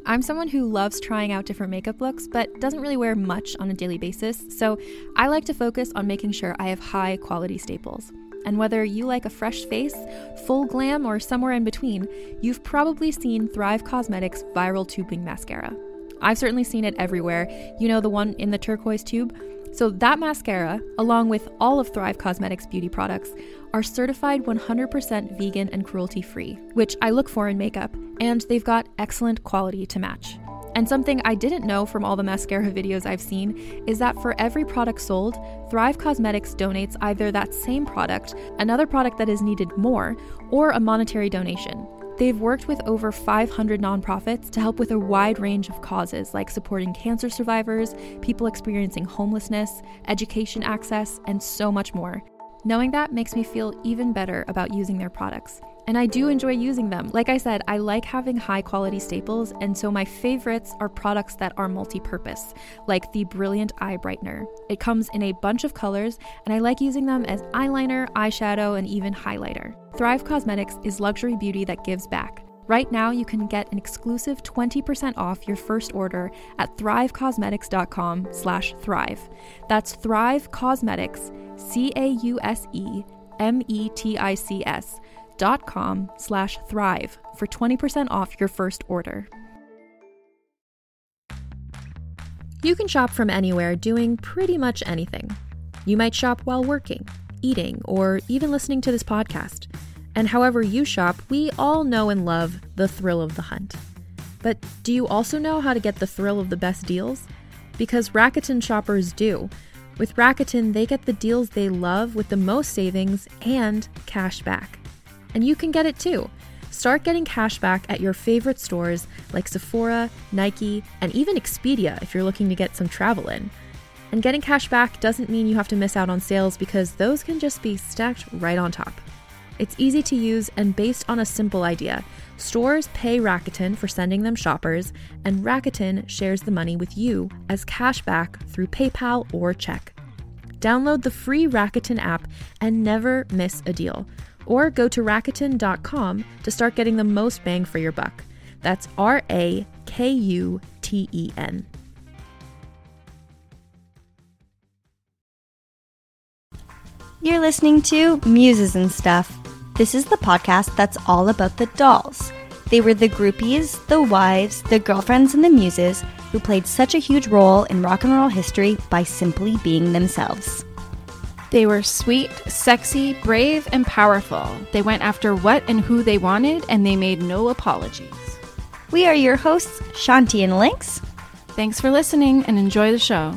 I'm someone who loves trying out different makeup looks, but doesn't really wear much on a daily basis, so I like to focus on making sure I have high quality staples. And whether you like a fresh face, full glam, or somewhere in between, you've probably seen Thrive Causemetics Viral Tubing Mascara. I've certainly seen it everywhere. You know, the one in the turquoise tube? So that mascara, along with all of Thrive Causemetics beauty products, are certified 100% vegan and cruelty-free, which I look for in makeup, and they've got excellent quality to match. And something I didn't know from all the mascara videos I've seen is that for every product sold, Thrive Causemetics donates either that same product, another product that is needed more, or a monetary donation. They've worked with over 500 nonprofits to help with a wide range of causes like supporting cancer survivors, people experiencing homelessness, education access, and so much more. Knowing that makes me feel even better about using their products. And I do enjoy using them. Like I said, I like having high quality staples, and so my favorites are products that are multi-purpose, like the Brilliant Eye Brightener. It comes in a bunch of colors, and I like using them as eyeliner, eyeshadow, and even highlighter. Thrive Causemetics is luxury beauty that gives back. Right now, you can get an exclusive 20% off your first order at thrivecausemetics.com/thrive. That's Thrive Causemetics, CAUSEMETICS.com/thrive for 20% off your first order. You can shop from anywhere doing pretty much anything. You might shop while working, eating, or even listening to this podcast. And however you shop, we all know and love the thrill of the hunt. But do you also know how to get the thrill of the best deals? Because Rakuten shoppers do. With Rakuten, they get the deals they love with the most savings and cash back. And you can get it too. Start getting cash back at your favorite stores like Sephora, Nike, and even Expedia if you're looking to get some travel in. And getting cash back doesn't mean you have to miss out on sales because those can just be stacked right on top. It's easy to use and based on a simple idea. Stores pay Rakuten for sending them shoppers, and Rakuten shares the money with you as cash back through PayPal or check. Download the free Rakuten app and never miss a deal. Or go to Rakuten.com to start getting the most bang for your buck. That's RAKUTEN. You're listening to Muses and Stuff. This is the podcast that's all about the dolls. They were the groupies, the wives, the girlfriends, and the muses who played such a huge role in rock and roll history by simply being themselves. They were sweet, sexy, brave, and powerful. They went after what and who they wanted, and they made no apologies. We are your hosts, Shanti and Lynx. Thanks for listening and enjoy the show.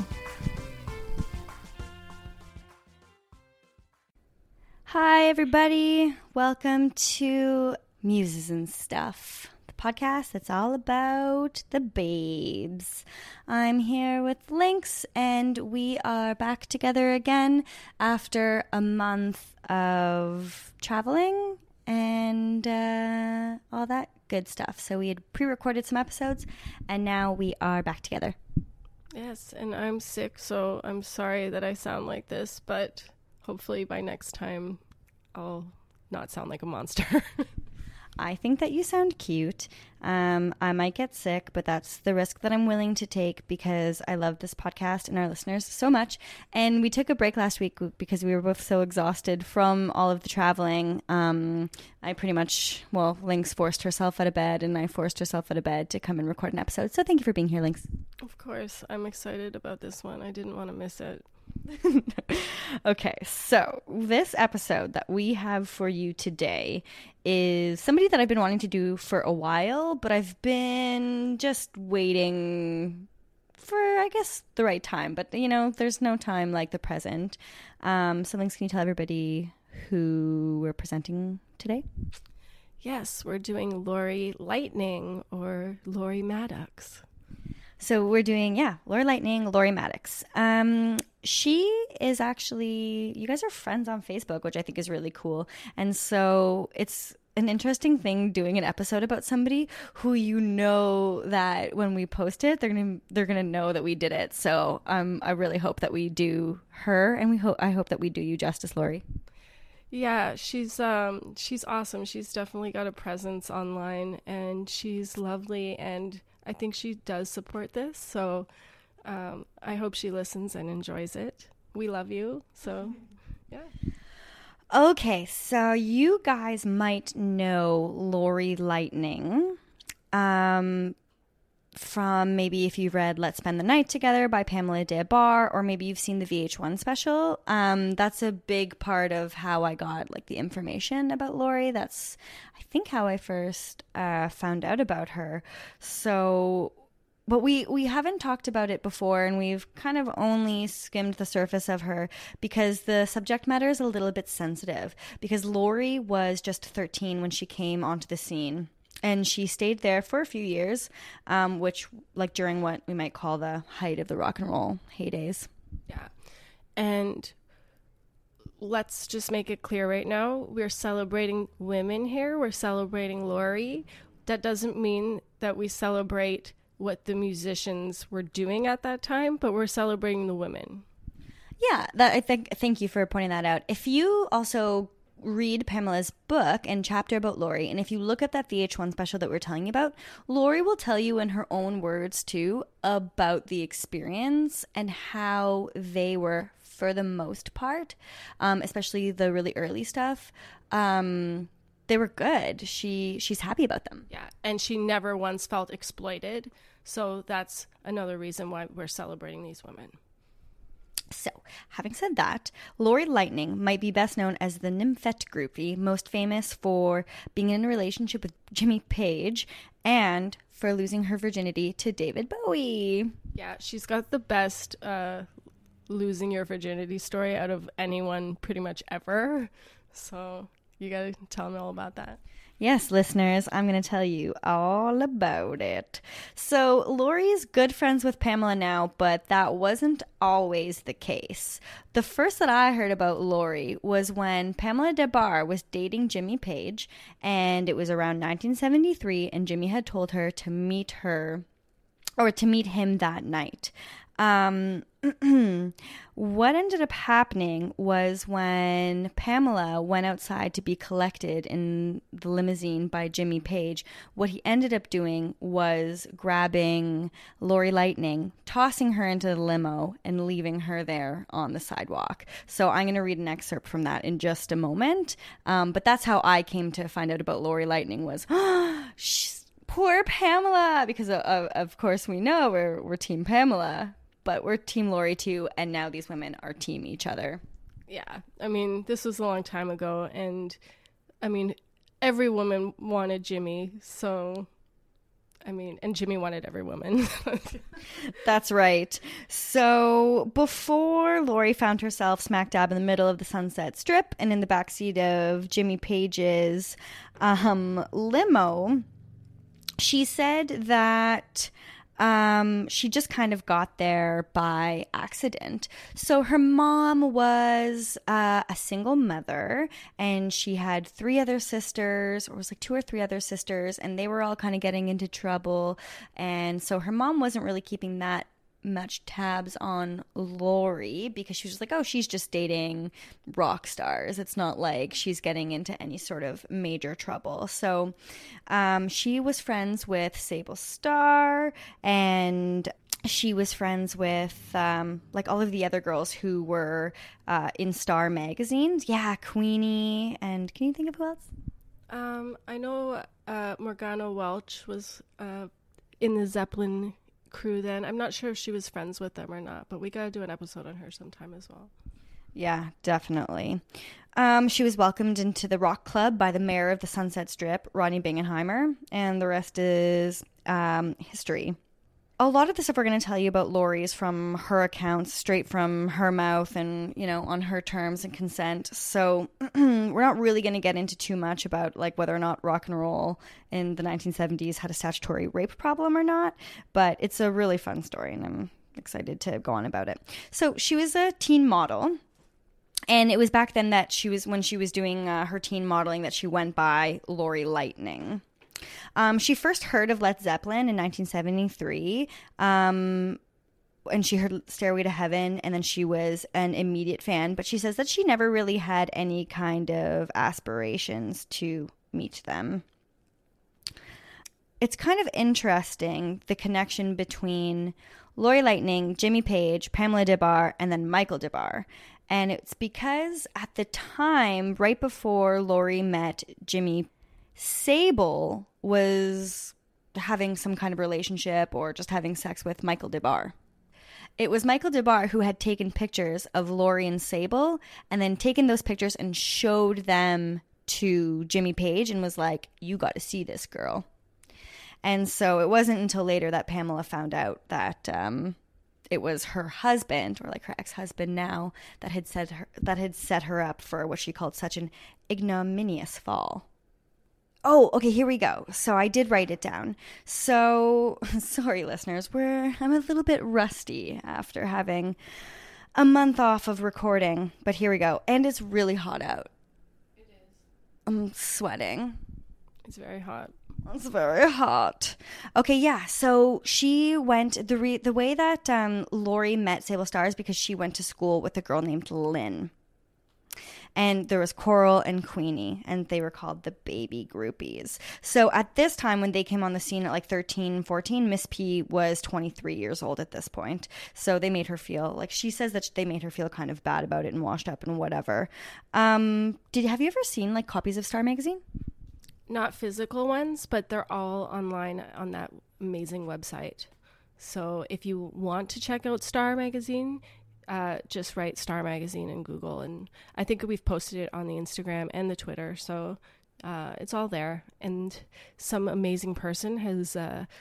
Hi, everybody. Welcome to Muses and Stuff, the podcast that's all about the babes. I'm here with Lynx, and we are back together again after a month of traveling and all that good stuff. So we had pre-recorded some episodes, and now we are back together. Yes, and I'm sick, so I'm sorry that I sound like this, but hopefully by next time I'll not sound like a monster. I think that you sound cute. I might get sick, but that's the risk that I'm willing to take because I love this podcast and our listeners so much. And we took a break last week because we were both so exhausted from all of the traveling. I pretty much, Lynx forced herself out of bed and I forced herself out of bed to come and record an episode. So thank you for being here, Lynx. Of course. I'm excited about this one. I didn't want to miss it. Okay, so this episode that we have for you today is somebody that I've been wanting to do for a while, but I've been just waiting for, I guess, the right time. But, you know, there's no time like the present. So, Lynx, can you tell everybody who we're presenting today? Yes, we're doing Lori Lightning or Lori Maddox. So we're doing, Lori Lightning, Lori Maddox. She is actually, you guys are friends on Facebook, which I think is really cool. And so it's an interesting thing doing an episode about somebody who you know that when we post it, they're gonna know that we did it. So I really hope that we do her, and I hope that we do you justice, Lori. Yeah, she's awesome. She's definitely got a presence online, and she's lovely, and I think she does support this. So I hope she listens and enjoys it. We love you. So yeah. Okay, so you guys might know Lori Lightning from maybe if you've read Let's Spend the Night Together by Pamela Des Barres, or maybe you've seen the VH1 special. That's a big part of how I got like the information about Lori. That's, I think, how I first found out about her. So, but we haven't talked about it before, and we've kind of only skimmed the surface of her because the subject matter is a little bit sensitive, because Lori was just 13 when she came onto the scene. And she stayed there for a few years, which, like, during what we might call the height of the rock and roll heydays. Yeah. And let's just make it clear right now. We're celebrating women here. We're celebrating Lori. That doesn't mean that we celebrate what the musicians were doing at that time, but we're celebrating the women. Yeah, thank you for pointing that out. If you also read Pamela's book and chapter about Lori, and if you look at that VH1 special that we're telling you about, Lori will tell you in her own words too about the experience and how they were, for the most part, especially the really early stuff, they were good. She's happy about them. Yeah, and she never once felt exploited, so that's another reason why we're celebrating these women. So, having said that, Lori Lightning might be best known as the Nymphette groupie, most famous for being in a relationship with Jimmy Page and for losing her virginity to David Bowie. Yeah, she's got the best losing your virginity story out of anyone pretty much ever. So you gotta tell me all about that. Yes, listeners, I'm going to tell you all about it. So, Lori's good friends with Pamela now, but that wasn't always the case. The first that I heard about Lori was when Pamela Des Barres was dating Jimmy Page, and it was around 1973, and Jimmy had told her to meet her, or to meet him that night. What ended up happening was when Pamela went outside to be collected in the limousine by Jimmy Page, what he ended up doing was grabbing Lori Lightning, tossing her into the limo, and leaving her there on the sidewalk. So I'm going to read an excerpt from that in just a moment. But that's how I came to find out about Lori Lightning was, poor Pamela, because of course we know we're Team Pamela. But we're Team Lori too, and now these women are Team each other. Yeah, I mean, this was a long time ago, and I mean, every woman wanted Jimmy, so, I mean, and Jimmy wanted every woman. That's right. So before Lori found herself smack dab in the middle of the Sunset Strip and in the backseat of Jimmy Page's limo, she said that she just kind of got there by accident. So her mom was a single mother, and she had 3 other sisters, or it was like 2 or 3 other sisters, and they were all kind of getting into trouble. And so her mom wasn't really keeping that much tabs on Lori, because she was like, oh, she's just dating rock stars. It's not like she's getting into any sort of major trouble. So she was friends with Sable Starr, and she was friends with like all of the other girls who were in Star magazines. Yeah, Queenie, and can you think of who else? I know Morgana Welch was in the Zeppelin crew then. I'm not sure if she was friends with them or not, but we gotta do an episode on her sometime as well. Yeah, definitely. She was welcomed into the rock club by the mayor of the Sunset Strip, Rodney Bingenheimer, and the rest is history. A lot of the stuff we're going to tell you about Lori is from her accounts, straight from her mouth, and, you know, on her terms and consent. So we're not really going to get into too much about like whether or not rock and roll in the 1970s had a statutory rape problem or not. But it's a really fun story, and I'm excited to go on about it. So she was a teen model. And it was back then that when she was doing her teen modeling, that she went by Lori Lightning. She first heard of Led Zeppelin in 1973, and she heard Stairway to Heaven, and then she was an immediate fan. But she says that she never really had any kind of aspirations to meet them. It's kind of interesting, the connection between Lori Lightning, Jimmy Page, Pamela Des Barres, and then Michael Des Barres. And it's because at the time, right before Lori met Jimmy, Sable was having some kind of relationship or just having sex with Michael Des Barres. It was Michael Des Barres who had taken pictures of Lori and Sable and then taken those pictures and showed them to Jimmy Page and was like, you got to see this girl. And so it wasn't until later that Pamela found out that it was her husband, or like her ex-husband now, that had set her up for what she called such an ignominious fall. Oh, okay, here we go. So I did write it down. So, sorry, listeners, I'm a little bit rusty after having a month off of recording, but here we go. And it's really hot out. It is. I'm sweating. It's very hot. It's very hot. Okay, yeah. So she went the way that Lori met Sable Starr is because she went to school with a girl named Lynn. And there was Coral and Queenie, and they were called the Baby Groupies. So at this time, when they came on the scene at like 13, 14, Miss P was 23 years old at this point. So they made her feel, like she says that they made her feel kind of bad about it and washed up and whatever. Have you ever seen like copies of Star Magazine? Not physical ones, but they're all online on that amazing website. So if you want to check out Star Magazine, just write Star Magazine in Google. And I think we've posted it on the Instagram and the Twitter. So it's all there. And some amazing person has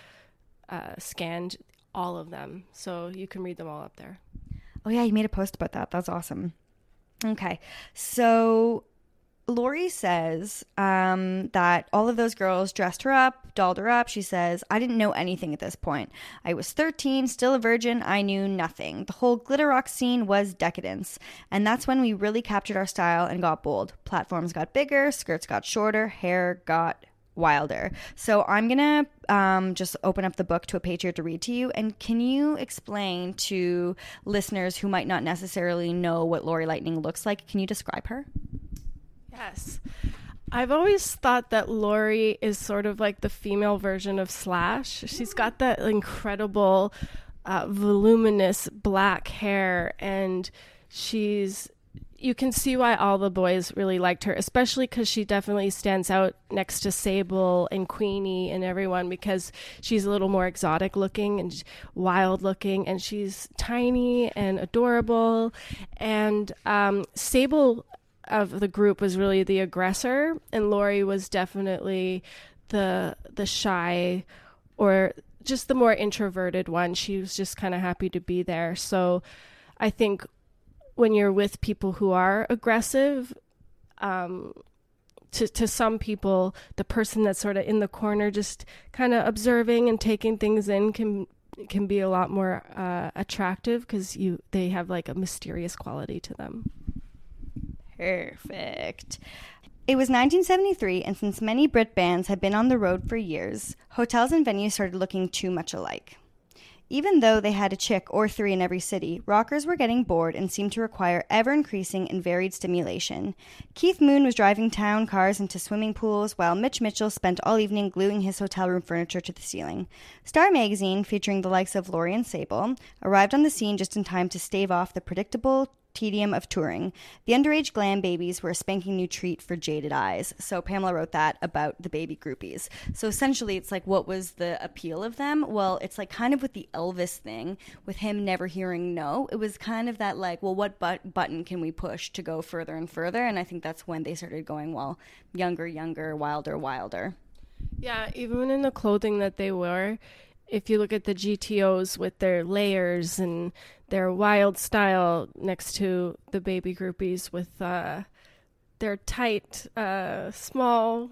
scanned all of them. So you can read them all up there. Oh, yeah, you made a post about that. That's awesome. Okay, so Lori says that all of those girls dressed her up, dolled her up. She says, I didn't know anything at this point. I was 13, still a virgin. I knew nothing. The whole glitter rock scene was decadence. And that's when we really captured our style and got bold. Platforms got bigger, skirts got shorter, hair got wilder. So I'm going to just open up the book to a page here to read to you. And can you explain to listeners who might not necessarily know what Lori Lightning looks like? Can you describe her? Yes. I've always thought that Lori is sort of like the female version of Slash. She's got that incredible, voluminous black hair, and you can see why all the boys really liked her, especially because she definitely stands out next to Sable and Queenie and everyone, because she's a little more exotic looking and wild looking, and she's tiny and adorable. And Sable of the group was really the aggressor, and Lori was definitely the shy, or just the more introverted one. She was just kind of happy to be there. So I think when you're with people who are aggressive, to some people, the person that's sort of in the corner just kind of observing and taking things in can be a lot more attractive, because they have like a mysterious quality to them. Perfect. It was 1973, and since many Brit bands had been on the road for years, hotels and venues started looking too much alike. Even though they had a chick or three in every city, rockers were getting bored and seemed to require ever-increasing and varied stimulation. Keith Moon was driving town cars into swimming pools, while Mitch Mitchell spent all evening gluing his hotel room furniture to the ceiling. Star Magazine, featuring the likes of Lori and Sable, arrived on the scene just in time to stave off the predictable tedium of touring. The underage glam babies were a spanking new treat for jaded eyes. So Pamela wrote that about the Baby Groupies. So essentially it's like, what was the appeal of them? Well, it's like kind of with the Elvis thing, with him never hearing no. It was kind of that like, well, what button can we push to go further and further? And I think that's when they started going, well, younger, wilder. Yeah, even in the clothing that they wore, if you look at the GTOs with their layers and their wild style next to the Baby Groupies with their tight, small,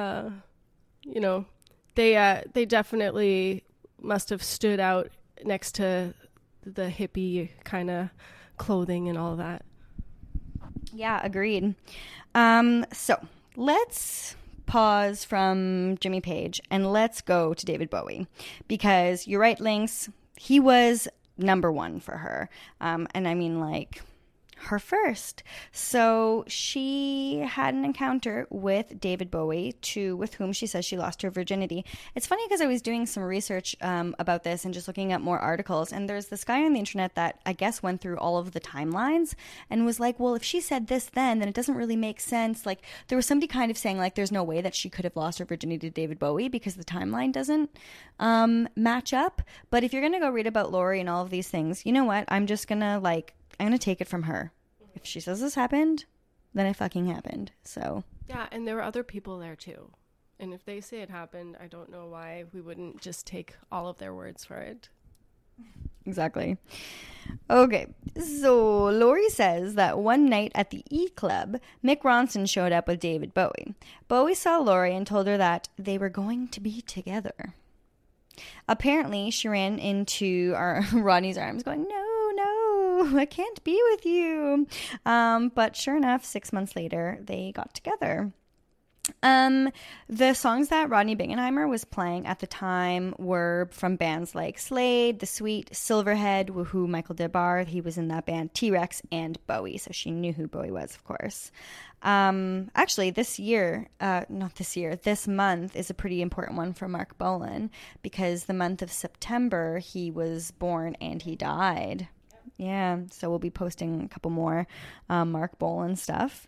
they definitely must have stood out next to the hippie kind of clothing and all that. Yeah, agreed. So let's pause from Jimmy Page and let's go to David Bowie, because you're right, Lynx, he was number one for her. And I mean, like, her first. So she had an encounter with David Bowie, with whom she says she lost her virginity. It's funny because I was doing some research about this and just looking at more articles, and there's this guy on the internet that I guess went through all of the timelines and was like, well, if she said this then it doesn't really make sense. Like, there was somebody kind of saying, like, there's no way that she could have lost her virginity to David Bowie because the timeline doesn't match up. But if you're going to go read about Lori and all of these things, you know what? I'm going to take it from her. If she says this happened, then it fucking happened. So yeah, and there were other people there too. And if they say it happened, I don't know why we wouldn't just take all of their words for it. Exactly. Okay, so Lori says that one night at the E Club, Mick Ronson showed up with David Bowie. Bowie saw Lori and told her that they were going to be together. Apparently, she ran into Rodney's arms going, no, I can't be with you. But sure enough, 6 months later, they got together. The songs that Rodney Bingenheimer was playing at the time were from bands like Slade, The Sweet, Silverhead, Woohoo, Michael DeBar. He was in that band, T-Rex, and Bowie. So she knew who Bowie was, of course. Actually, this month is a pretty important one for Mark Bolan because the month of September, he was born and he died. Yeah, so we'll be posting a couple more Mark Bolan stuff.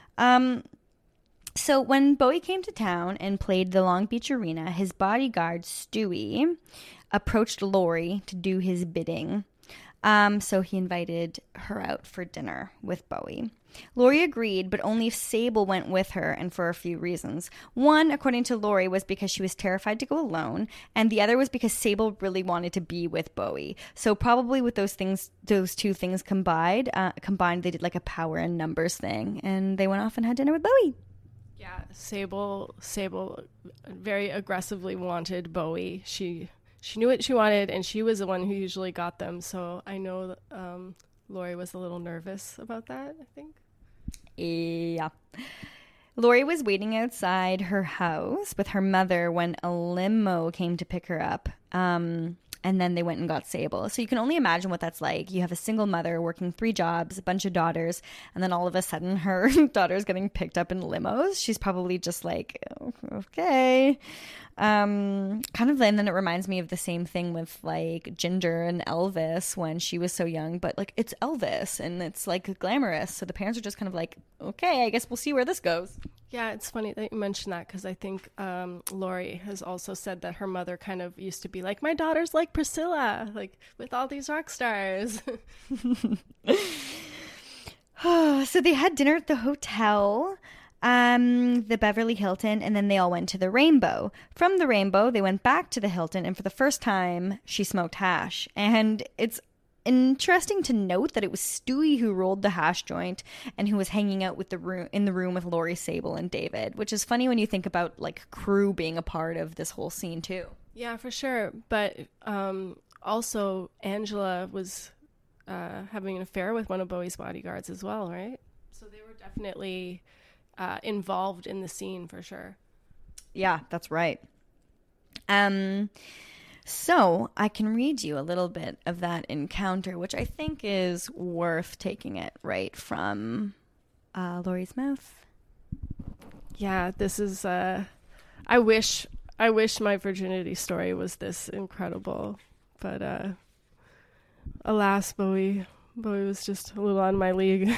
So when Bowie came to town and played the Long Beach Arena, his bodyguard, Stewie, approached Lori to do his bidding. So he invited her out for dinner with Bowie. Lori agreed, but only if Sable went with her, and for a few reasons. One, according to Lori, was because she was terrified to go alone, and the other was because Sable really wanted to be with Bowie. So probably with those two things combined, they did like a power and numbers thing, and they went off and had dinner with Bowie. Yeah, Sable very aggressively wanted Bowie. She knew what she wanted, and she was the one who usually got them. So I know Lori was a little nervous about that, I think. Yeah. Lori was waiting outside her house with her mother when a limo came to pick her up. And then they went and got Sable. So you can only imagine what that's like. You have a single mother working 3 jobs, a bunch of daughters, and then all of a sudden her daughter's getting picked up in limos. She's probably just like, oh, okay. And then it reminds me of the same thing with like Ginger and Elvis when she was so young, but like it's Elvis and it's like glamorous. So the parents are just kind of like, okay, I guess we'll see where this goes. Yeah, it's funny that you mentioned that because I think Lori has also said that her mother kind of used to be like, my daughter's like Priscilla, like with all these rock stars. So they had dinner at the hotel, the Beverly Hilton, and then they all went to the Rainbow. From the Rainbow, they went back to the Hilton, and for the first time, she smoked hash. And it's interesting to note that it was Stewie who rolled the hash joint and who was hanging out in the room with Lori, Sable, and David, which is funny when you think about like crew being a part of this whole scene too. Yeah, for sure. But also Angela was having an affair with one of Bowie's bodyguards as well, right? So they were definitely involved in the scene for sure. Yeah, that's right. So I can read you a little bit of that encounter, which I think is worth taking it right from Lori's mouth. Yeah, this is. I wish my virginity story was this incredible, but alas, Bowie was just a little out of my league.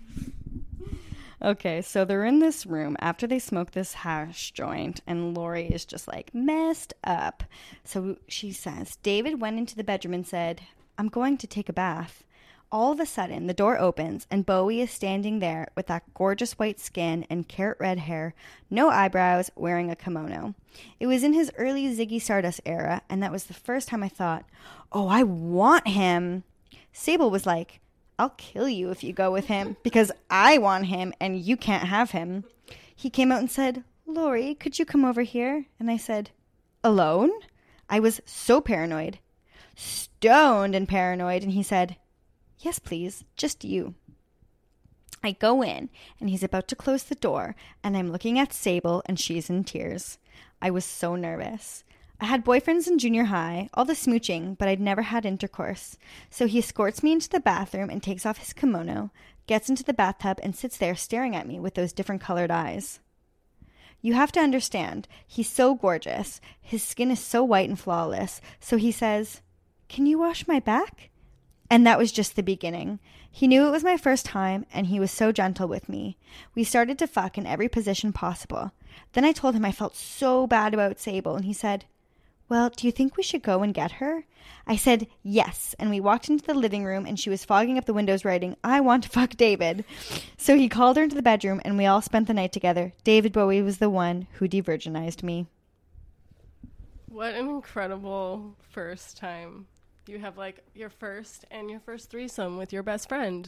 Okay, so they're in this room after they smoke this hash joint, and Lori is just like messed up. So she says, David went into the bedroom and said, I'm going to take a bath. All of a sudden, the door opens, and Bowie is standing there with that gorgeous white skin and carrot red hair, no eyebrows, wearing a kimono. It was in his early Ziggy Stardust era, and that was the first time I thought, oh, I want him. Sable was like, I'll kill you if you go with him because I want him and you can't have him. He came out and said, Lori, could you come over here? And I said, alone? I was so paranoid, stoned and paranoid. And he said, yes, please, just you. I go in and he's about to close the door and I'm looking at Sable and she's in tears. I was so nervous. I had boyfriends in junior high, all the smooching, but I'd never had intercourse. So he escorts me into the bathroom and takes off his kimono, gets into the bathtub, and sits there staring at me with those different colored eyes. You have to understand, he's so gorgeous. His skin is so white and flawless. So he says, "Can you wash my back?" And that was just the beginning. He knew it was my first time, and he was so gentle with me. We started to fuck in every position possible. Then I told him I felt so bad about Sable, and he said, "Well, do you think we should go and get her?" I said yes, and we walked into the living room, and she was fogging up the windows writing, "I want to fuck David." So he called her into the bedroom, and we all spent the night together. David Bowie was the one who de-virginized me. What an incredible first time. You have like your first threesome with your best friend.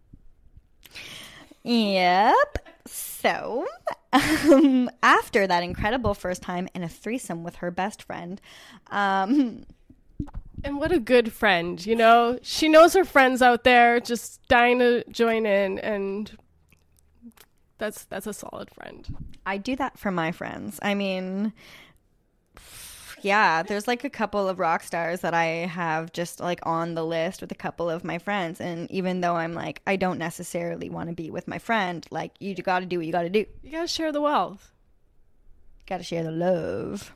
Yep. So, after that incredible first time in a threesome with her best friend, and what a good friend, you know? She knows her friends out there just dying to join in, and that's a solid friend. I do that for my friends. I mean, yeah, there's like a couple of rock stars that I have just like on the list with a couple of my friends. And even though I'm like, I don't necessarily want to be with my friend, like, you got to do what you got to do. You got to share the wealth. Got to share the love.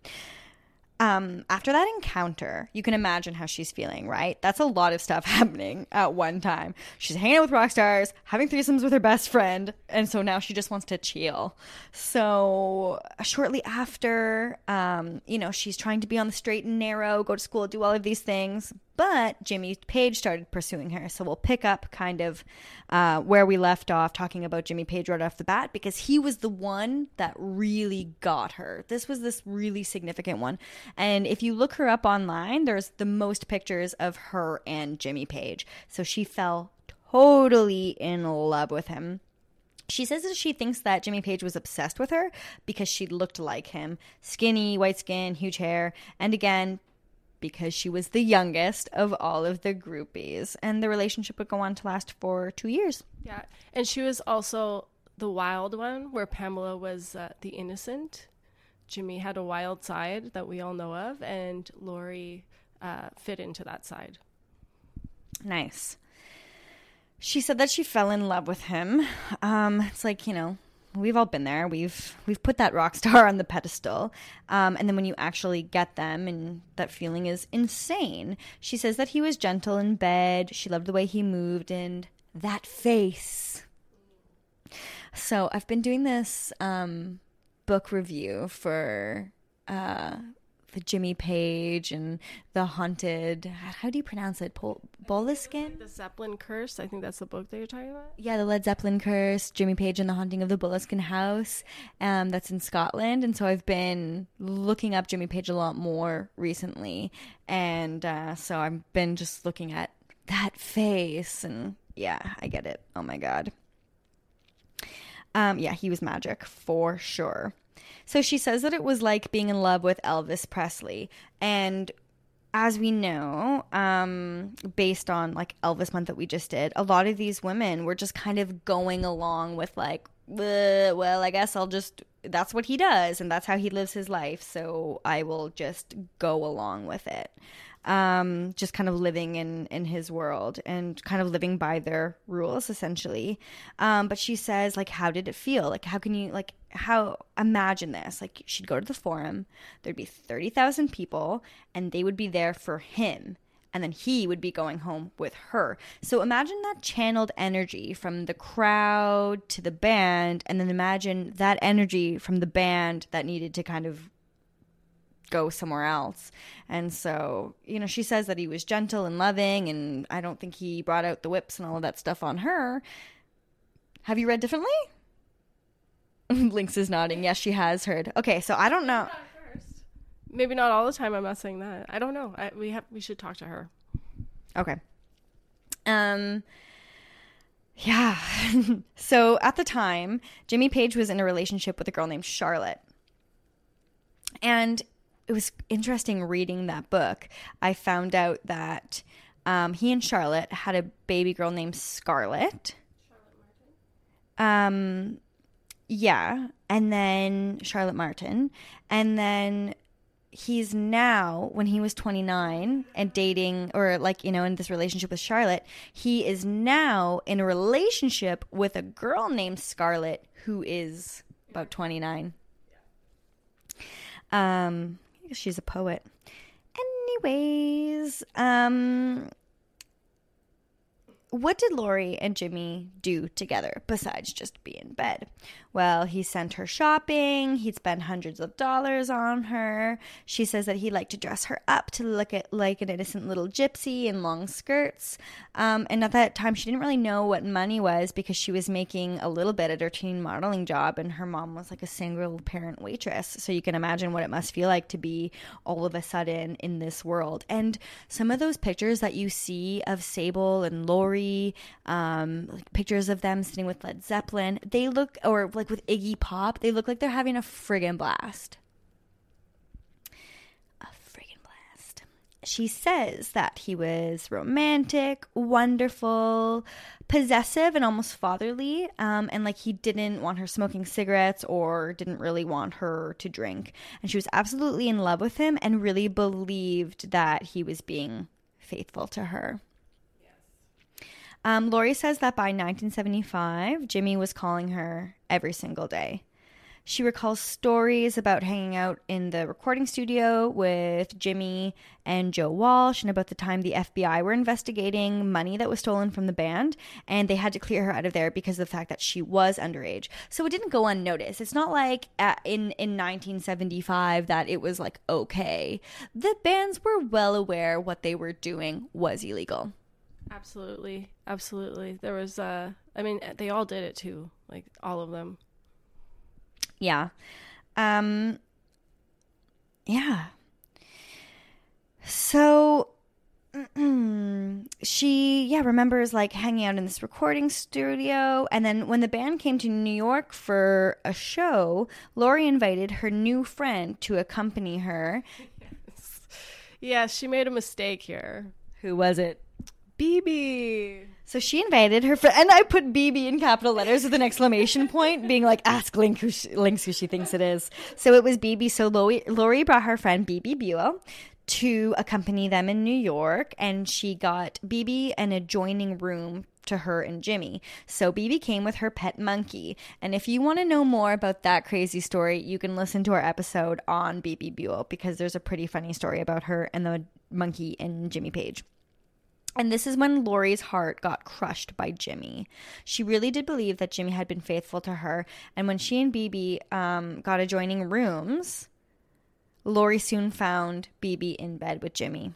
After that encounter, you can imagine how she's feeling, right? That's a lot of stuff happening at one time. She's hanging out with rock stars, having threesomes with her best friend, and so now she just wants to chill. So shortly after, she's trying to be on the straight and narrow, go to school, do all of these things, but Jimmy Page started pursuing her. So we'll pick up kind of where we left off, talking about Jimmy Page right off the bat, because he was the one that really got her. This was this really significant one. And if you look her up online, there's the most pictures of her and Jimmy Page. So she fell totally in love with him. She says that she thinks that Jimmy Page was obsessed with her because she looked like him. Skinny, white skin, huge hair. And again, because she was the youngest of all of the groupies. And the relationship would go on to last for 2 years. Yeah. And she was also the wild one, where Pamela was the innocent. Jimmy had a wild side that we all know of, and Lori fit into that side. Nice. She said that she fell in love with him. It's like, we've all been there. We've put that rock star on the pedestal. And then when you actually get them, and that feeling is insane. She says that he was gentle in bed. She loved the way he moved and that face. So I've been doing this book review for the Jimmy Page and the haunted, how do you pronounce it? Boleskine? The Zeppelin Curse. I think that's the book that you're talking about. Yeah, the Led Zeppelin Curse, Jimmy Page and the Haunting of the Boleskine House. That's in Scotland. And so I've been looking up Jimmy Page a lot more recently. And so I've been just looking at that face. And yeah, I get it. Oh my God. Yeah, he was magic for sure. So she says that it was like being in love with Elvis Presley. And as we know, based on like Elvis Month that we just did, a lot of these women were just kind of going along with like, well, I guess that's what he does and that's how he lives his life. So I will just go along with it. Just kind of living in his world and kind of living by their rules, essentially. But she says, like, how did it feel? Like, how can you, like, imagine this? Like, she'd go to the Forum, there'd be 30,000 people, and they would be there for him. And then he would be going home with her. So imagine that channeled energy from the crowd to the band, and then imagine that energy from the band that needed to kind of go somewhere else. And so, she says that he was gentle and loving, and I don't think he brought out the whips and all of that stuff on her. Have you read differently? Lynx is nodding. Yes, she has heard. Okay, so I don't know. Maybe not all the time. I'm not saying that. I don't know. We should talk to her. Okay. Yeah. So at the time, Jimmy Page was in a relationship with a girl named Charlotte. And it was interesting reading that book. I found out that he and Charlotte had a baby girl named Scarlett. Charlotte Martin? Yeah. And then Charlotte Martin. And then he's now, when he was 29 and dating, or like, you know, in this relationship with Charlotte, he is now in a relationship with a girl named Scarlett who is about 29. I guess she's a poet. Anyways, what did Lori and Jimmy do together besides just be in bed? Well, he sent her shopping. He'd spend hundreds of dollars on her. She says that he liked to dress her up to look at like an innocent little gypsy in long skirts. And at that time, she didn't really know what money was because she was making a little bit at her teen modeling job, and her mom was like a single parent waitress. So you can imagine what it must feel like to be all of a sudden in this world. And some of those pictures that you see of Sable and Lori, like pictures of them sitting with Led Zeppelin, they look, or like with Iggy Pop, they look like they're having a friggin' blast. A friggin' blast. She says that he was romantic, wonderful, possessive, and almost fatherly, and like he didn't want her smoking cigarettes or didn't really want her to drink. And she was absolutely in love with him and really believed that he was being faithful to her. Lori says that by 1975, Jimmy was calling her every single day. She recalls stories about hanging out in the recording studio with Jimmy and Joe Walsh, and about the time the FBI were investigating money that was stolen from the band, and they had to clear her out of there because of the fact that she was underage. So it didn't go unnoticed. It's not like in 1975 that it was like okay. The bands were well aware what they were doing was illegal. Absolutely. There was, I mean, they all did it too. Like, all of them. Yeah. Yeah. So, she, remembers, like, hanging out in this recording studio. And then when the band came to New York for a show, Lori invited her new friend to accompany her. Yes. Yeah, she made a mistake here. Who was it? BB. So she invited her friend, and I put BB in capital letters with an exclamation point, being like, ask Link who she thinks it is. So it was BB. So Lori brought her friend BB Buell to accompany them in New York, and she got BB an adjoining room to her and Jimmy. So BB came with her pet monkey. And if you want to know more about that crazy story, you can listen to our episode on BB Buell, because there's a pretty funny story about her and the monkey and Jimmy Page. And this is when Lori's heart got crushed by Jimmy. She really did believe that Jimmy had been faithful to her. And when she and BB got adjoining rooms, Lori soon found BB in bed with Jimmy.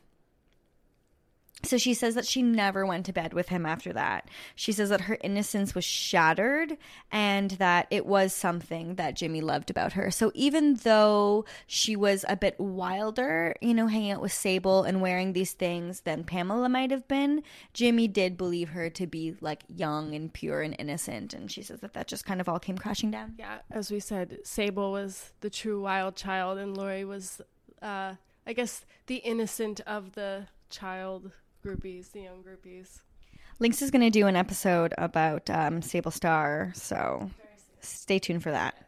So she says that she never went to bed with him after that. She says that her innocence was shattered and that it was something that Jimmy loved about her. So even though she was a bit wilder, you know, hanging out with Sable and wearing these things than Pamela might have been, Jimmy did believe her to be like young and pure and innocent. And she says that that just kind of all came crashing down. Yeah, as we said, Sable was the true wild child, and Lori was, I guess, the innocent of the child groupies, the young groupies. Lynx is going to do an episode about Sable Star, so stay tuned for that.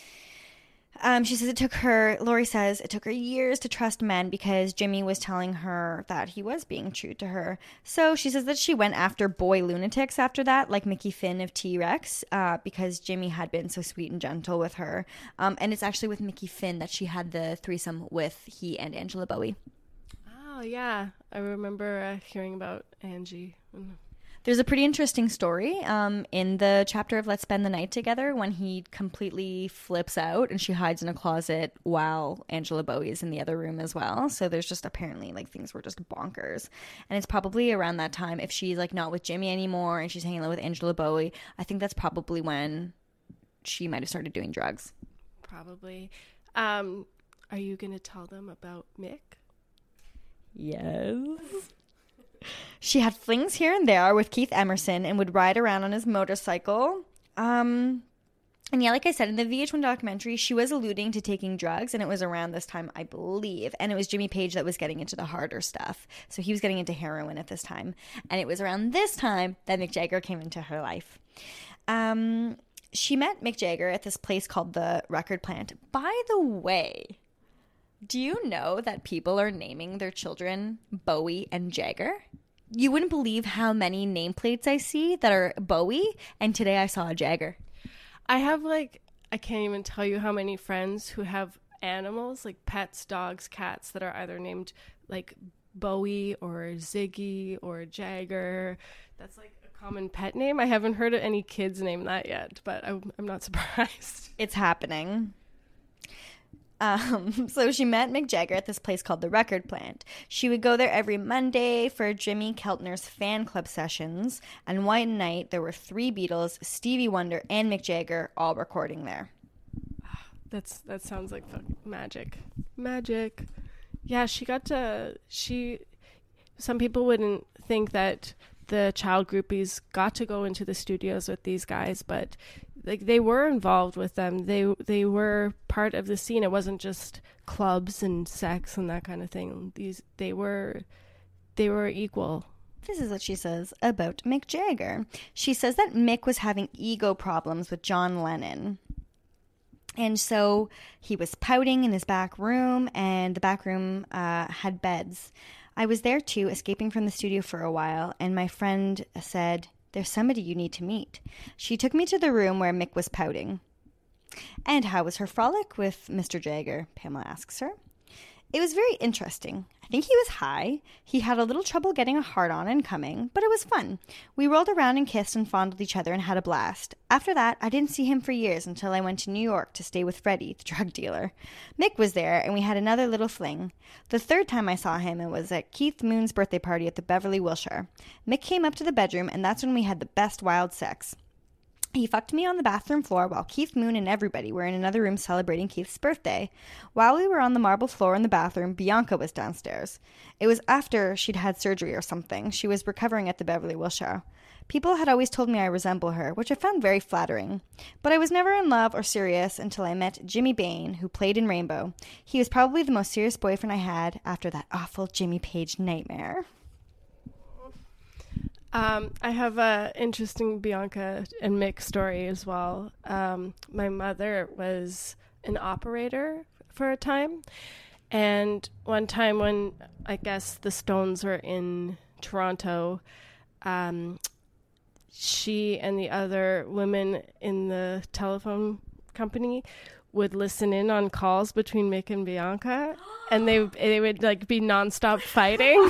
She says Lori says it took her years to trust men because Jimmy was telling her that he was being true to her. So she says that she went after boy lunatics after that, like Mickey Finn of T-Rex, because Jimmy had been so sweet and gentle with her. And it's actually with Mickey Finn that she had the threesome with he and Angela Bowie. Oh, yeah. I remember hearing about Angie. There's a pretty interesting story in the chapter of Let's Spend the Night Together when he completely flips out and she hides in a closet while Angela Bowie is in the other room as well. So there's just apparently like things were just bonkers. And it's probably around that time, if she's like not with Jimmy anymore and she's hanging out with Angela Bowie, I think that's probably when she might have started doing drugs. Probably. Are you going to tell them about Mick? Yes. She had flings here and there with Keith Emerson and would ride around on his motorcycle. And yeah, like I said, in the VH1 documentary, she was alluding to taking drugs, and it was around this time, I believe. And it was Jimmy Page that was getting into the harder stuff. So he was getting into heroin at this time. And it was around this time that Mick Jagger came into her life. She met Mick Jagger at this place called the Record Plant. By the way, Do you know that people are naming their children Bowie and Jagger? You wouldn't believe how many nameplates I see that are Bowie, and today I saw a Jagger. I have like, I can't even tell you how many friends who have animals, like pets, dogs, cats, that are either named like Bowie or Ziggy or Jagger. That's like a common pet name. I haven't heard of any kids name that yet, but I'm not surprised. It's happening. So she met Mick Jagger at this place called the Record Plant. She would go there every Monday for Jimmy Keltner's fan club sessions, and one night there were 3 Beatles, Stevie Wonder, and Mick Jagger all recording there. That sounds like magic. Magic. Yeah, some people wouldn't think that the child groupies got to go into the studios with these guys, but like they were involved with them. They were part of the scene. It wasn't just clubs and sex and that kind of thing. They were equal. This is what she says about Mick Jagger. She says that Mick was having ego problems with John Lennon. And so he was pouting in his back room, and the back room had beds. I was there too, escaping from the studio for a while, and my friend said, "There's somebody you need to meet." She took me to the room where Mick was pouting. "And how was her frolic with Mr. Jagger?" Pamela asks her. "It was very interesting. I think he was high. He had a little trouble getting a hard-on and coming, but it was fun. We rolled around and kissed and fondled each other and had a blast. After that, I didn't see him for years until I went to New York to stay with Freddie, the drug dealer. Mick was there, and we had another little fling. The third time I saw him, it was at Keith Moon's birthday party at the Beverly Wilshire. Mick came up to the bedroom, and that's when we had the best wild sex. He fucked me on the bathroom floor while Keith Moon and everybody were in another room celebrating Keith's birthday. While we were on the marble floor in the bathroom, Bianca was downstairs. It was after she'd had surgery or something. She was recovering at the Beverly Wilshire. People had always told me I resemble her, which I found very flattering. But I was never in love or serious until I met Jimmy Bain, who played in Rainbow. He was probably the most serious boyfriend I had after that awful Jimmy Page nightmare." I have an interesting Bianca and Mick story as well. My mother was an operator for a time, and one time when I guess the Stones were in Toronto, she and the other women in the telephone company would listen in on calls between Mick and Bianca, and they would like be nonstop fighting.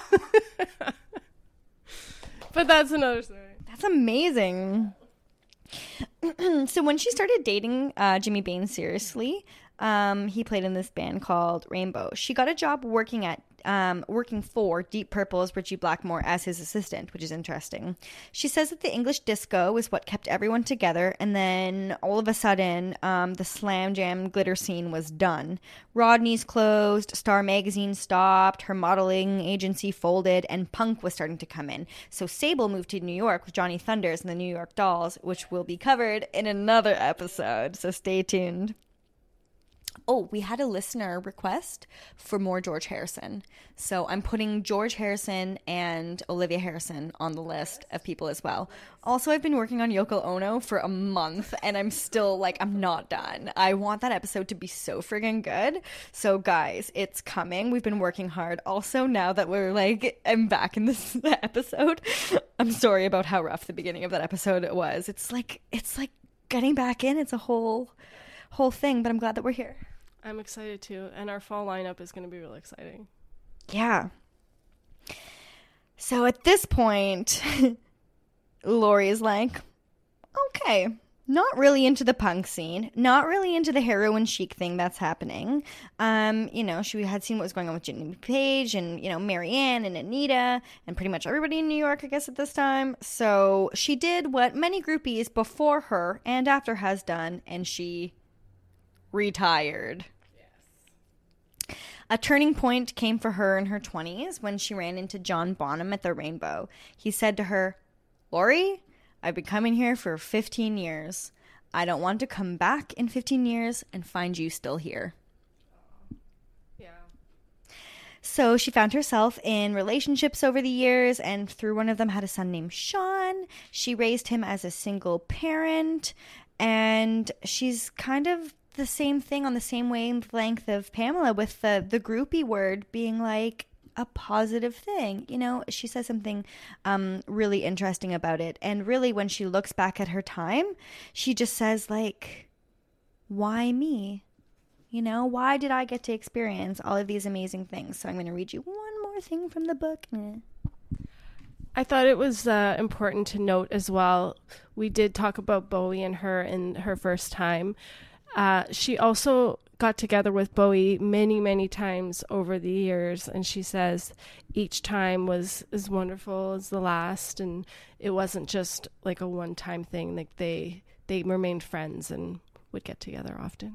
But that's another story. That's amazing. So when she started dating Jimmy Bain seriously, he played in this band called Rainbow. She got a job working for Deep Purple's Richie Blackmore as his assistant, which is interesting. She says that the English disco is what kept everyone together, and then all of a sudden, the slam jam glitter scene was done. Rodney's closed, Star Magazine stopped, her modeling agency folded, and punk was starting to come in. So Sable moved to New York with Johnny Thunders and the New York Dolls, which will be covered in another episode, so stay tuned. Oh, we had a listener request for more George Harrison. So I'm putting George Harrison and Olivia Harrison on the list of people as well. Also, I've been working on Yoko Ono for a month, and I'm still, like, I'm not done. I want that episode to be so friggin' good. So, guys, it's coming. We've been working hard. Also, now that we're, like, I'm back in this episode, I'm sorry about how rough the beginning of that episode was. It's like getting back in. It's a whole thing, but I'm glad that we're here. I'm excited too, and our fall lineup is going to be really exciting. Yeah. So at this point, Lori is like, okay, not really into the punk scene, not really into the heroin chic thing that's happening. She had seen what was going on with Jimmy Page and, Marianne and Anita and pretty much everybody in New York, I guess, at this time. So she did what many groupies before her and after has done, and she retired. Yes. A turning point came for her in her 20s when she ran into John Bonham at the Rainbow. He said to her, "Lori, I've been coming here for 15 years. I don't want to come back in 15 years and find you still here." Yeah. So she found herself in relationships over the years, and through one of them had a son named Sean. She raised him as a single parent, and she's kind of the same thing on the same wavelength of Pamela with the groupie word being like a positive thing. You know, she says something really interesting about it. And really, when she looks back at her time, she just says like, why me? You know, why did I get to experience all of these amazing things? So I'm going to read you one more thing from the book. I thought it was important to note as well, we did talk about Bowie and her in her first time. She also got together with Bowie many, many times over the years, and she says each time was as wonderful as the last, and it wasn't just like a one-time thing. Like they remained friends and would get together often.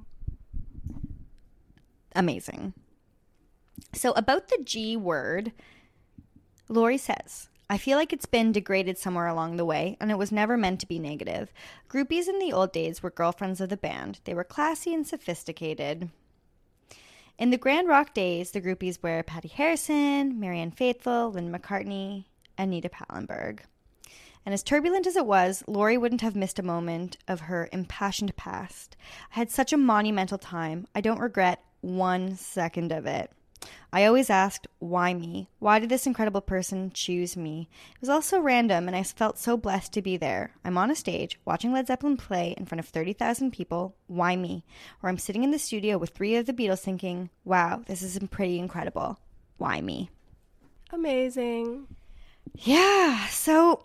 Amazing. So about the G word, Laurie says, I feel like it's been degraded somewhere along the way, and it was never meant to be negative. Groupies in the old days were girlfriends of the band. They were classy and sophisticated. In the Grand Rock days, the groupies were Patty Harrison, Marianne Faithfull, Lynn McCartney, and Nita Pallenberg. And as turbulent as it was, Laurie wouldn't have missed a moment of her impassioned past. I had such a monumental time. I don't regret 1 second of it. I always asked, why me? Why did this incredible person choose me? It was all so random, and I felt so blessed to be there. I'm on a stage, watching Led Zeppelin play in front of 30,000 people. Why me? Or I'm sitting in the studio with 3 of the Beatles thinking, wow, this is pretty incredible. Why me? Amazing. Yeah, so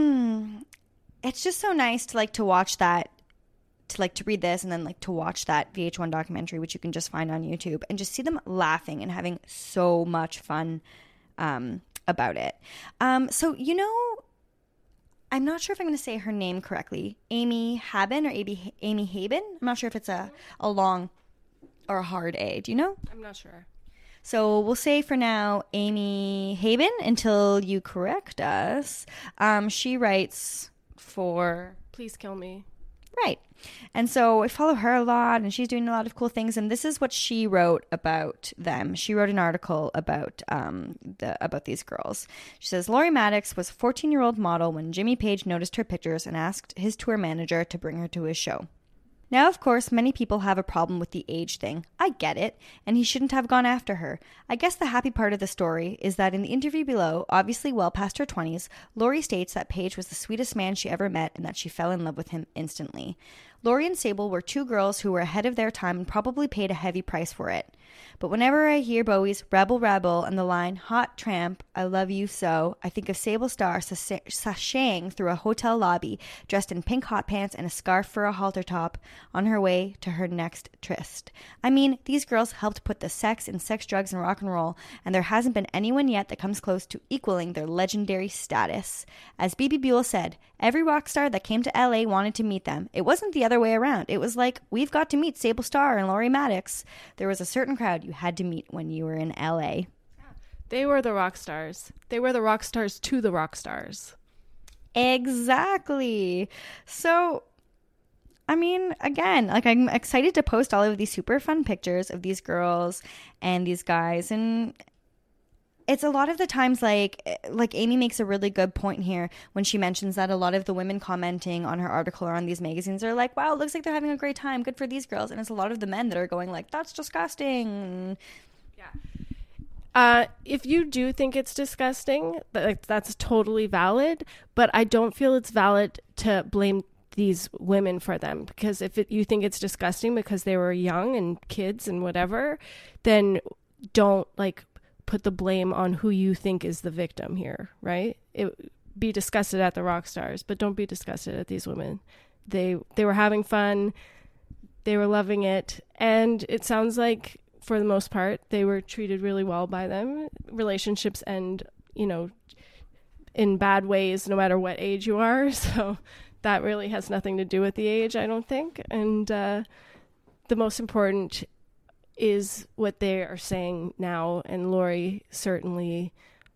it's just so nice to watch that, to read this and then to watch that VH1 documentary, which you can just find on YouTube, and just see them laughing and having so much fun about it. So, you know, I'm not sure if I'm going to say her name correctly. Amy Haben or Amy Haben? I'm not sure if it's a long or a hard A. Do you know? I'm not sure. So we'll say for now Amy Haben until you correct us. She writes for Please Kill Me. Right. And so I follow her a lot, and she's doing a lot of cool things. And this is what she wrote about them. She wrote an article about about these girls. She says, Laurie Maddox was a 14-year-old model when Jimmy Page noticed her pictures and asked his tour manager to bring her to his show. Now, of course, many people have a problem with the age thing. I get it, and he shouldn't have gone after her. I guess the happy part of the story is that in the interview below, obviously well past her 20s, Laurie states that Page was the sweetest man she ever met and that she fell in love with him instantly. Laurie and Sable were 2 girls who were ahead of their time and probably paid a heavy price for it. But whenever I hear Bowie's Rebel Rebel and the line, Hot Tramp, I love you so, I think of Sable Starr sashaying through a hotel lobby, dressed in pink hot pants and a scarf for a halter top, on her way to her next tryst. I mean, these girls helped put the sex in sex, drugs, and rock and roll, and there hasn't been anyone yet that comes close to equaling their legendary status. As B.B. Buell said, every rock star that came to L.A. wanted to meet them. It wasn't the other way around. It was like, we've got to meet Sable Starr and Laurie Maddox. There was a certain crowd you had to meet when you were in L.A. They were the rock stars. They were the rock stars to the rock stars. Exactly. So, I mean, again, I'm excited to post all of these super fun pictures of these girls and these guys, and it's a lot of the times like Amy makes a really good point here when she mentions that a lot of the women commenting on her article or on these magazines are like, wow, it looks like they're having a great time, good for these girls, and it's a lot of the men that are going like, that's disgusting. Yeah. If you do think it's disgusting, that's totally valid, but I don't feel it's valid to blame these women for them, because if you think it's disgusting because they were young and kids and whatever, then don't put the blame on who you think is the victim here, right? Be disgusted at the rock stars, but don't be disgusted at these women. They were having fun, they were loving it, and it sounds like for the most part they were treated really well by them. Relationships end, in bad ways no matter what age you are, so that really has nothing to do with the age, I don't think. And the most important is what they are saying now, and Laurie certainly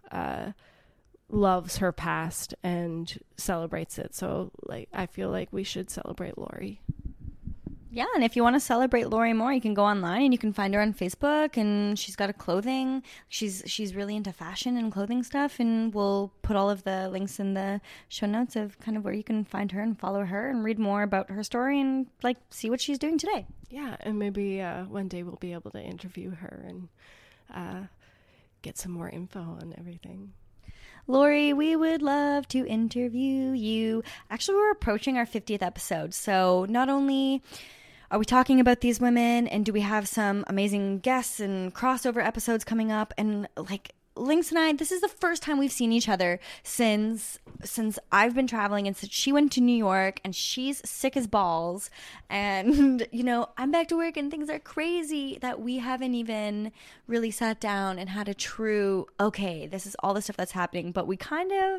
loves her past and celebrates it. So I feel like we should celebrate Laurie. Yeah, and if you want to celebrate Lori more, you can go online and you can find her on Facebook, and she's got a clothing. She's really into fashion and clothing stuff, and we'll put all of the links in the show notes of kind of where you can find her and follow her and read more about her story and like see what she's doing today. Yeah, and maybe one day we'll be able to interview her and get some more info on everything. Lori, we would love to interview you. Actually, we're approaching our 50th episode, so not only are we talking about these women, and do we have some amazing guests and crossover episodes coming up, and like Lynx and I, this is the first time we've seen each other since I've been traveling, and since she went to New York, and she's sick as balls, and you know, I'm back to work and things are crazy, that we haven't even really sat down and had a true, okay, this is all the stuff that's happening. But we kind of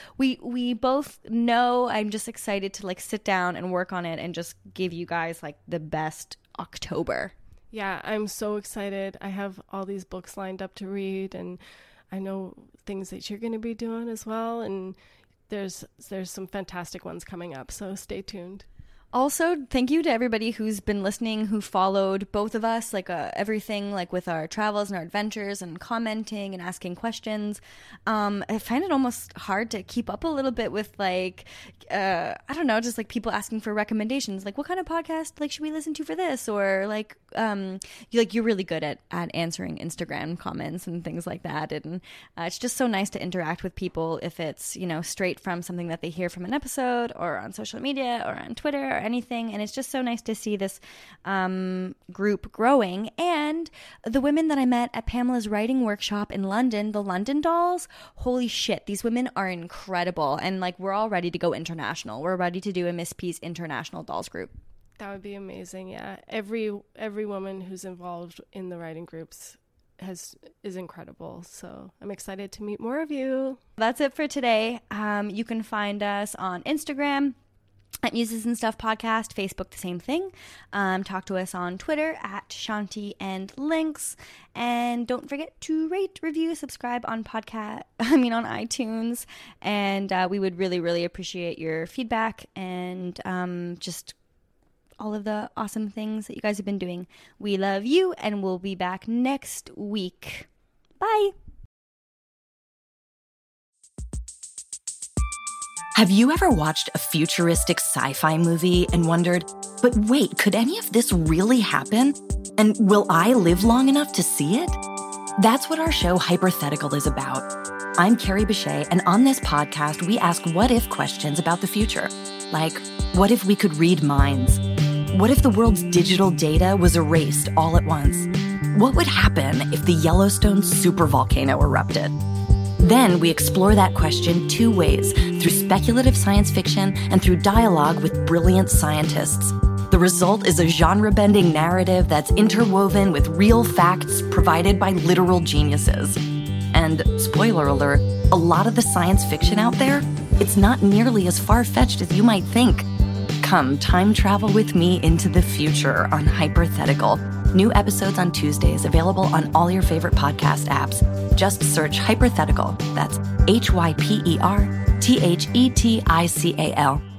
we both know, I'm just excited to like sit down and work on it and just give you guys like the best October. Yeah, I'm so excited. I have all these books lined up to read, and I know things that you're going to be doing as well. And there's some fantastic ones coming up, so stay tuned. Also, thank you to everybody who's been listening, who followed both of us, like everything, like with our travels and our adventures, and commenting and asking questions. I find it almost hard to keep up a little bit with like, I don't know, just like people asking for recommendations, like what kind of podcast like should we listen to for this, or like you're really good at answering Instagram comments and things like that, and it's just so nice to interact with people if it's, you know, straight from something that they hear from an episode or on social media or on Twitter or anything. And it's just so nice to see this group growing. And the women that I met at Pamela's writing workshop in London, the London Dolls, holy shit, these women are incredible. And like, we're all ready to go international. We're ready to do a Miss Peace International Dolls group. That would be amazing. Yeah, every woman who's involved in the writing groups is incredible. So I'm excited to meet more of you. That's it for today. You can find us on Instagram at Muses and Stuff Podcast, Facebook the same thing. Talk to us on Twitter at Shanti and Lynx, and don't forget to rate, review, subscribe on iTunes, and we would really, really appreciate your feedback and just all of the awesome things that you guys have been doing. We love you, and we'll be back next week. Bye. Have you ever watched a futuristic sci-fi movie and wondered, but wait, could any of this really happen? And will I live long enough to see it? That's what our show Hypothetical is about. I'm Carrie Bechet, and on this podcast, we ask what-if questions about the future. Like, what if we could read minds? What if the world's digital data was erased all at once? What would happen if the Yellowstone supervolcano erupted? Then we explore that question two ways, through speculative science fiction and through dialogue with brilliant scientists. The result is a genre-bending narrative that's interwoven with real facts provided by literal geniuses. And, spoiler alert, a lot of the science fiction out there, it's not nearly as far-fetched as you might think. Come time travel with me into the future on Hypothetical. New episodes on Tuesdays, available on all your favorite podcast apps. Just search Hypothetical. That's Hyperthetical.